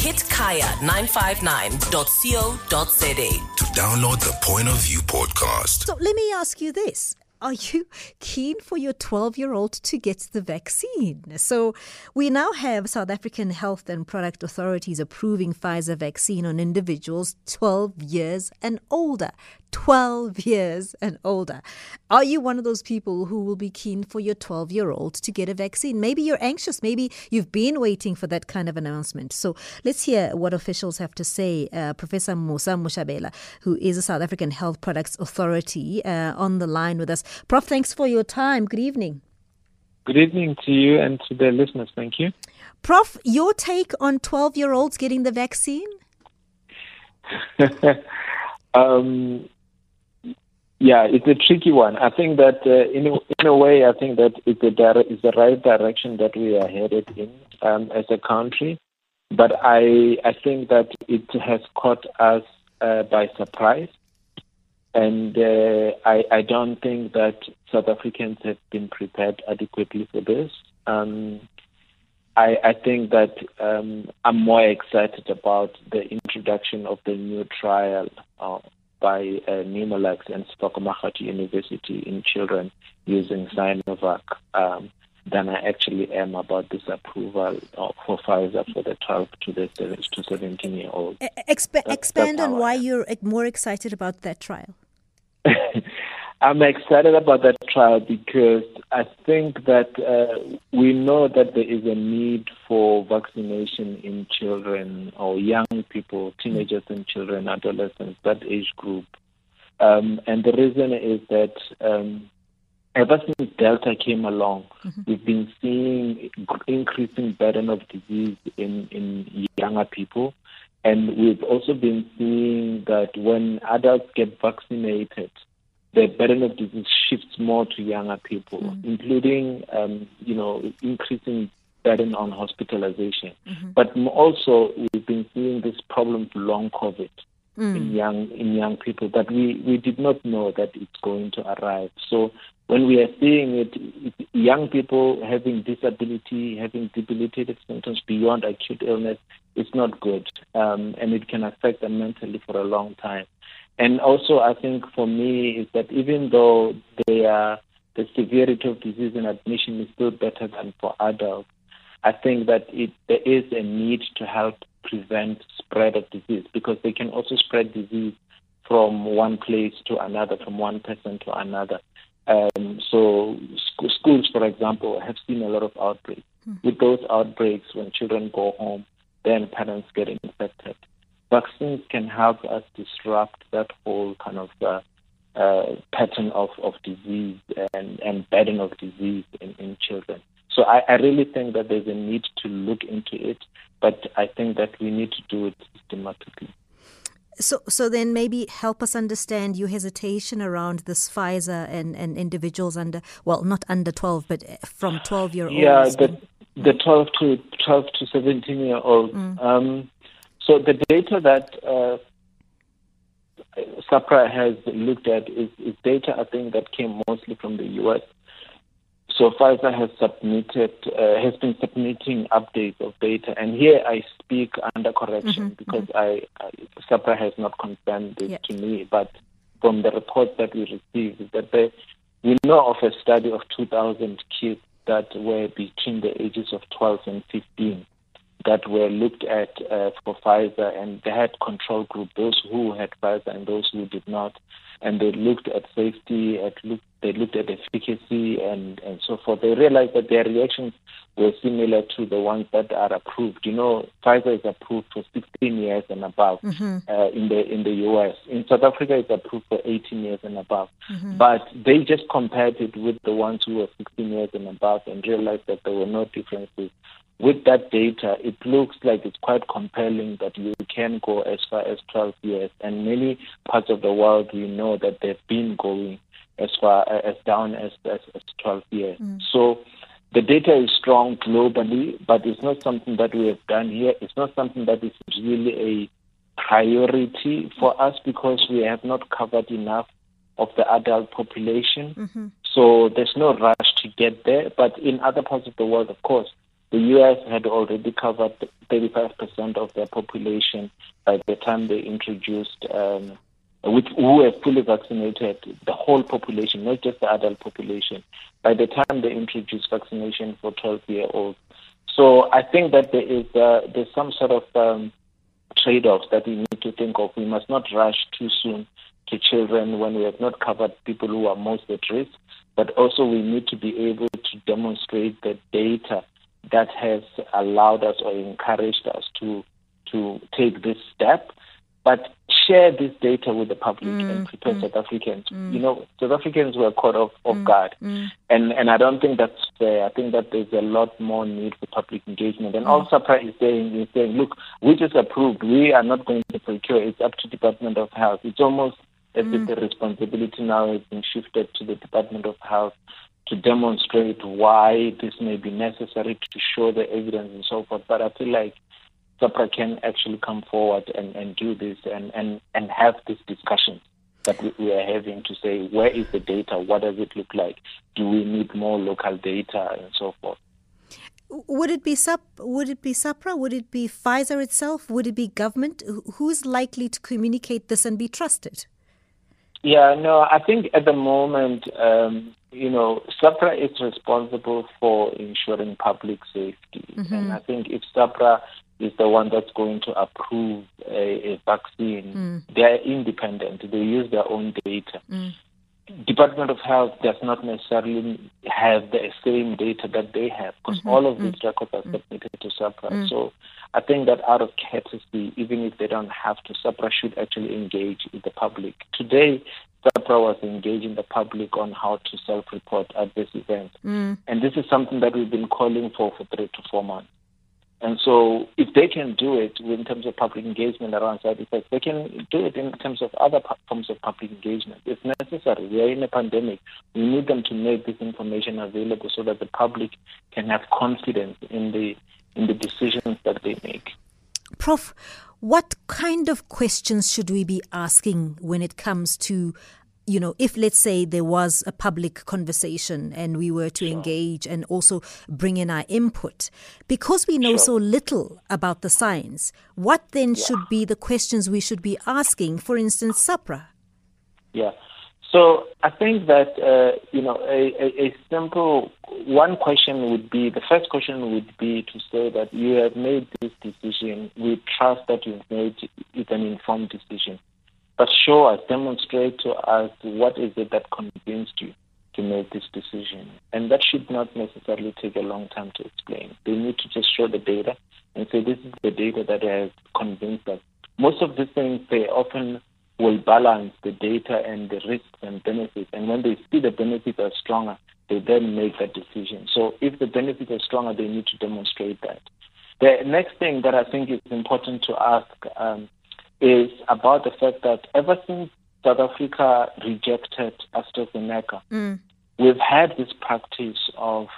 hit kaya959.co.za to download the Point of View podcast. So let me ask you this. Are you keen for your 12-year-old to get the vaccine? So we now have South African Health and Product Authorities approving Pfizer vaccine on individuals 12 years and older. 12 years and older. Are you one of those people who will be keen for your 12-year-old to get a vaccine? Maybe you're anxious. Maybe you've been waiting for that kind of announcement. So let's hear what officials have to say. Professor Musa Mushabela, who is a South African Health Products Authority, on the line with us. Prof, thanks for your time. Good evening. Good evening to you and to the listeners. Thank you. Prof, your take on 12-year-olds getting the vaccine? Yeah, it's a tricky one. I think that in a way, I think that it's the right direction that we are headed in as a country. But I think that it has caught us by surprise. And I don't think that South Africans have been prepared adequately for this. I think that I'm more excited about the introduction of the new trial by Nimolax and Stockholm University in children using Sinovac than I actually am about this approval for Pfizer for the 12 to 17-year-old. Expand on why you're more excited about that trial. I'm excited about that trial because I think that we know that there is a need for vaccination in children or young people, teenagers and children, adolescents, that age group. And the reason is that ever since Delta came along, we've been seeing increasing burden of disease in younger people. And we've also been seeing that when adults get vaccinated, the burden of disease shifts more to younger people, including, increasing burden on hospitalization. But also, we've been seeing this problem of long COVID in young people that we did not know that it's going to arrive. So when we are seeing it, young people having disability, having debilitated symptoms beyond acute illness, it's not good, and it can affect them mentally for a long time. And also, I think for me is that even though the severity of disease and admission is still better than for adults, I think that there is a need to help prevent spread of disease because they can also spread disease from one place to another, from one person to another. So schools, for example, have seen a lot of outbreaks. With those outbreaks, when children go home, then parents get infected. Vaccines can help us disrupt that whole kind of pattern of disease and burden of disease in children. So I really think that there's a need to look into it, but I think that we need to do it systematically. So then maybe help us understand your hesitation around this Pfizer and individuals not under 12, but from 12-year-olds. Yeah, the 12 to 17-year-olds. So the data that SAPRA has looked at is data, I think, that came mostly from the U.S. So Pfizer has been submitting updates of data, and here I speak under correction because SAPRA has not confirmed this to me. But from the reports that we received, is that we know of a study of 2,000 kids that were between the ages of 12 and 15. That were looked at for Pfizer, and they had control group, those who had Pfizer and those who did not. And they looked at safety, they looked at efficacy and so forth. They realized that their reactions were similar to the ones that are approved. You know, Pfizer is approved for 16 years and above in the U.S. In South Africa, it's approved for 18 years and above. But they just compared it with the ones who were 16 years and above and realized that there were no differences. With that data, it looks like it's quite compelling that you can go as far as 12 years. And many parts of the world, we know that they've been going as far as down as 12 years. So the data is strong globally, but it's not something that we have done here. It's not something that is really a priority for us because we have not covered enough of the adult population. So there's no rush to get there. But in other parts of the world, of course, The US had already covered 35% of their population by the time they introduced, who were fully vaccinated, the whole population, not just the adult population, by the time they introduced vaccination for 12-year-olds. So I think that there's some sort of trade-offs that we need to think of. We must not rush too soon to children when we have not covered people who are most at risk, but also we need to be able to demonstrate the data that has allowed us or encouraged us to take this step, but share this data with the public and prepare South Africans. You know, South Africans were caught off guard, and I don't think that's fair. I think that there's a lot more need for public engagement. And all SAHPRA is saying, look, we just approved. We are not going to procure. It's up to Department of Health. It's almost as if the responsibility now has been shifted to the Department of Health to demonstrate why this may be necessary, to show the evidence and so forth. But I feel like SAHPRA can actually come forward and do this and have this discussion that we are having to say, where is the data? What does it look like? Do we need more local data and so forth? Would it be SAHPRA? Would it be Pfizer itself? Would it be government? Who's likely to communicate this and be trusted? Yeah, no, I think at the moment, SAHPRA is responsible for ensuring public safety. And I think if SAHPRA is the one that's going to approve a vaccine, they're independent. They use their own data. Department of Health does not necessarily have the same data that they have, because all of these records are submitted to SAHPRA. So I think that out of courtesy, even if they don't have to, SAHPRA should actually engage with the public. Today, SAHPRA was engaging the public on how to self-report adverse events. And this is something that we've been calling for 3 to 4 months. And so if they can do it in terms of public engagement around side effects, they can do it in terms of other forms of public engagement. It's necessary. We are in a pandemic. We need them to make this information available so that the public can have confidence in the decisions that they make. Prof, what kind of questions should we be asking when it comes to, if let's say there was a public conversation and we were to engage and also bring in our input, because we know so little about the science, what then should be the questions we should be asking, for instance, SAHPRA? Yeah. So I think that, a simple one question would be, the first question would be to say that you have made this decision. We trust that you've made it an informed decision. But show us, demonstrate to us what is it that convinced you to make this decision. And that should not necessarily take a long time to explain. They need to just show the data and say, this is the data that has convinced us. Most of these things, they often will balance the data and the risks and benefits. And when they see the benefits are stronger, they then make that decision. So if the benefits are stronger, they need to demonstrate that. The next thing that I think is important to ask is about the fact that ever since South Africa rejected AstraZeneca, we've had this practice of,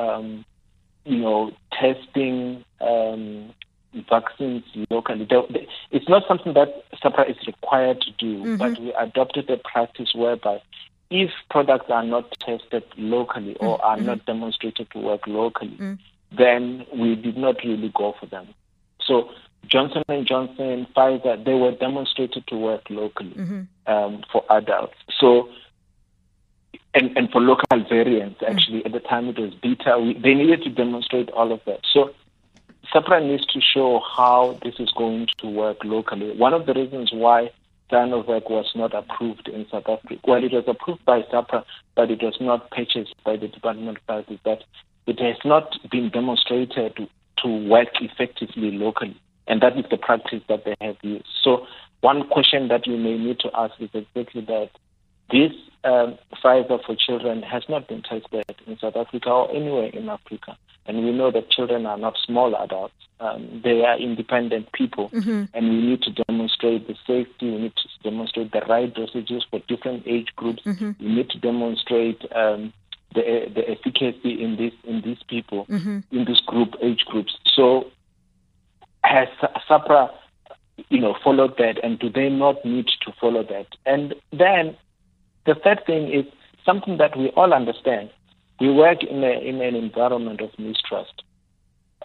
testing vaccines locally. It's not something that SAHPRA is required to do, but we adopted a practice whereby if products are not tested locally or are not demonstrated to work locally, then we did not really go for them. So Johnson & Johnson, Pfizer, they were demonstrated to work locally for adults. So, and for local variants, actually, at the time it was beta. They needed to demonstrate all of that. So SAHPRA needs to show how this is going to work locally. One of the reasons why Sinovac was not approved in South Africa, well, it was approved by SAHPRA, but it was not purchased by the Department of Health, is that it has not been demonstrated to work effectively locally. And that is the practice that they have used. So one question that you may need to ask is exactly that. This Pfizer for children has not been tested in South Africa or anywhere in Africa. And we know that children are not small adults. They are independent people. And we need to demonstrate the safety. We need to demonstrate the right dosages for different age groups. We need to demonstrate the efficacy in these people, in this age groups. So has SAHPRA, followed that, and do they not need to follow that? And then the third thing is something that we all understand. We work in an environment of mistrust.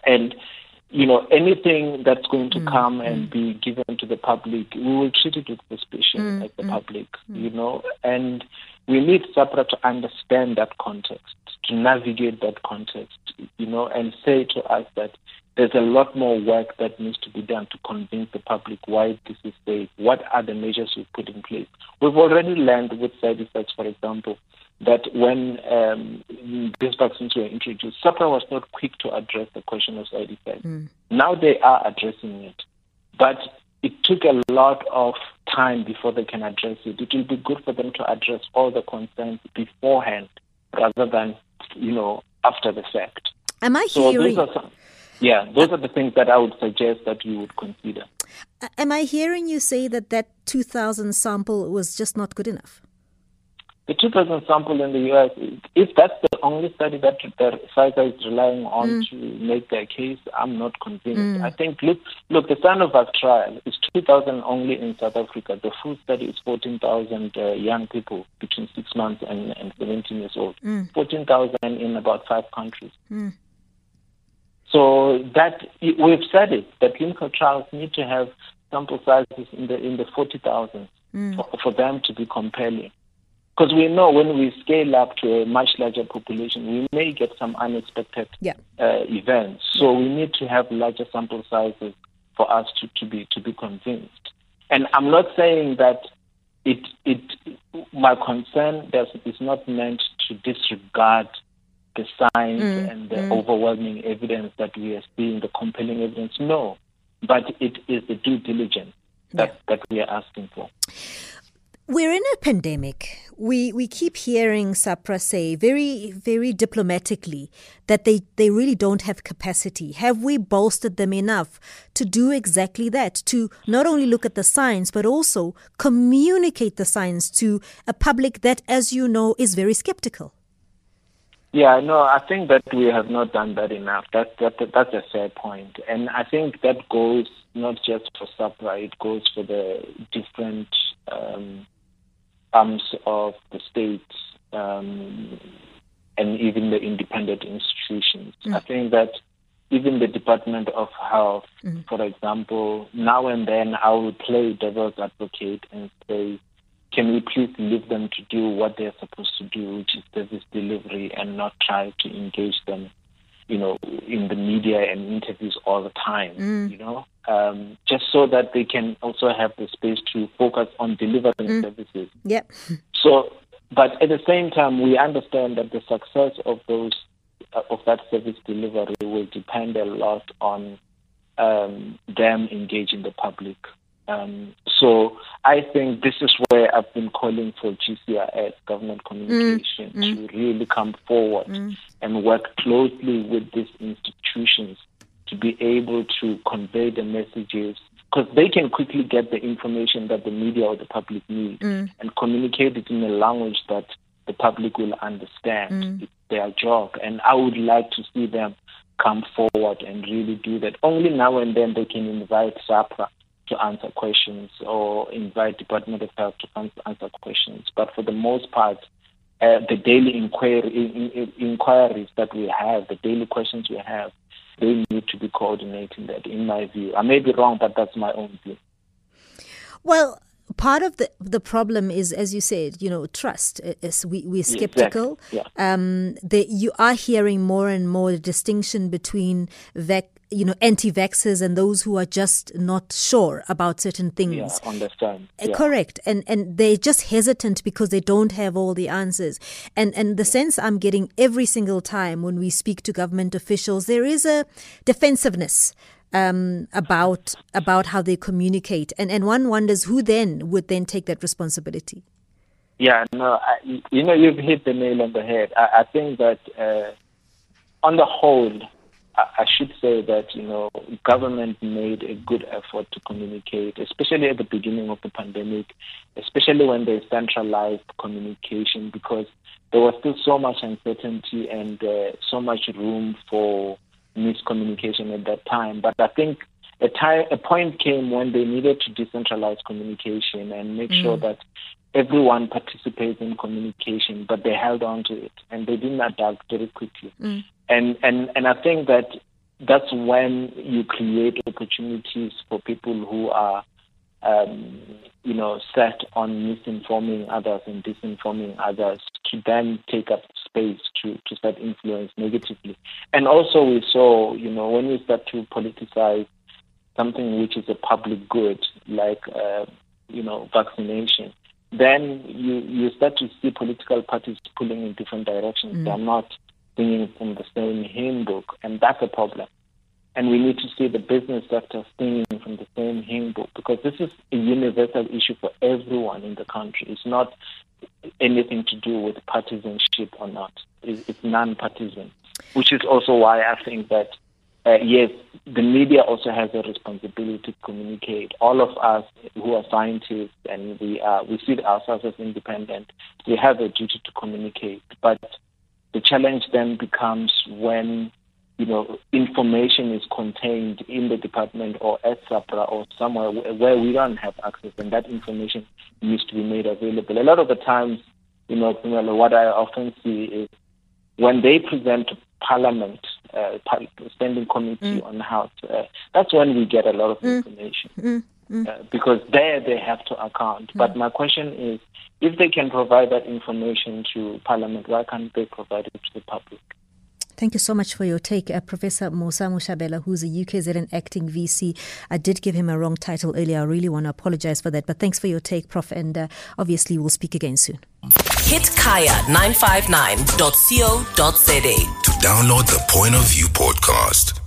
And anything that's going to come and be given to the public, we will treat it with suspicion as the public, and we need SAHPRA to understand that context, to navigate that context, and say to us that there's a lot more work that needs to be done to convince the public why this is safe, what are the measures we've put in place. We've already learned with side effects, for example, that when these vaccines were introduced, SAHPRA was not quick to address the question of side effects. Now they are addressing it. But it took a lot of time before they can address it. It will be good for them to address all the concerns beforehand rather than, after the fact. Am I hearing... those are the things that I would suggest that you would consider. Am I hearing you say that 2,000 sample was just not good enough? The 2,000 sample in the U.S., if that's the only study that Pfizer is relying on to make their case, I'm not convinced. I think, look, the Sinovac trial is 2,000 only in South Africa. The full study is 14,000 young people between 6 months and 17 years old. 14,000 in about 5 countries. So that we've said it, that clinical trials need to have sample sizes in the 40,000 for them to be compelling. Because we know when we scale up to a much larger population, we may get some unexpected events. So we need to have larger sample sizes for us to be convinced. And I'm not saying that my concern is not meant to disregard the science and the overwhelming evidence that we are seeing, the compelling evidence. No, but it is the due diligence that we are asking for. We're in a pandemic. We keep hearing SAHPRA say very, very diplomatically that they really don't have capacity. Have we bolstered them enough to do exactly that, to not only look at the science, but also communicate the science to a public that, as you know, is very skeptical? Yeah, no, I think that we have not done that enough. That's a fair point. And I think that goes not just for SAHPRA, it goes for the different arms of the state and even the independent institutions. I think that even the Department of Health, for example, now and then I will play devil's advocate and say, can we please leave them to do what they're supposed to do, which is service delivery, and not try to engage them, in the media and interviews all the time, just so that they can also have the space to focus on delivering services. Yep. So, but at the same time, we understand that the success of that service delivery will depend a lot on them engaging the public. So I think this is where I've been calling for GCIS, government communication, to really come forward and work closely with these institutions to be able to convey the messages, because they can quickly get the information that the media or the public need and communicate it in a language that the public will understand. It's their job. And I would like to see them come forward and really do that. Only now and then they can invite SAHPRA to answer questions or invite Department of Health to answer questions. But for the most part, the daily inquiries that we have, the daily questions we have, they need to be coordinating that, in my view. I may be wrong, but that's my own view. Well, part of the problem is, as you said, trust. We're skeptical. Exactly. You are hearing more and more the distinction between anti-vaxxers and those who are just not sure about certain things. Yeah, understand. Yeah. Correct. And they're just hesitant because they don't have all the answers. And the sense I'm getting every single time when we speak to government officials, there is a defensiveness about how they communicate. And one wonders who then would then take that responsibility. Yeah, no, you've hit the nail on the head. I think that on the whole, I should say that, government made a good effort to communicate, especially at the beginning of the pandemic, especially when they centralized communication, because there was still so much uncertainty and so much room for miscommunication at that time. But I think a point came when they needed to decentralize communication and make sure that everyone participates in communication, but they held on to it and they didn't adapt very quickly. And I think that that's when you create opportunities for people who are, set on misinforming others and disinforming others to then take up space to start influence negatively. And also we saw, when we start to politicize something which is a public good, like, vaccination, then you start to see political parties pulling in different directions. They're not singing from the same hymn book, and that's a problem. And we need to see the business sector singing from the same hymn book, because this is a universal issue for everyone in the country. It's not anything to do with partisanship or not. It's non-partisan, which is also why I think that, yes, the media also has a responsibility to communicate. All of us who are scientists and we see ourselves as independent, we have a duty to communicate. But the challenge then becomes when information is contained in the department or at SAPRA or somewhere where we don't have access, and that information needs to be made available. A lot of the times, what I often see is when they present to Parliament, Standing Committee on Health, that's when we get a lot of information. Because there they have to account. But my question is, if they can provide that information to Parliament, why can't they provide it to the public? Thank you so much for your take. Professor Mosamo Shabela, who's a UKZN acting VC. I did give him a wrong title earlier. I really want to apologize for that. But thanks for your take, Prof. And obviously we'll speak again soon. Hit kaya959.co.za to download the Point of View podcast.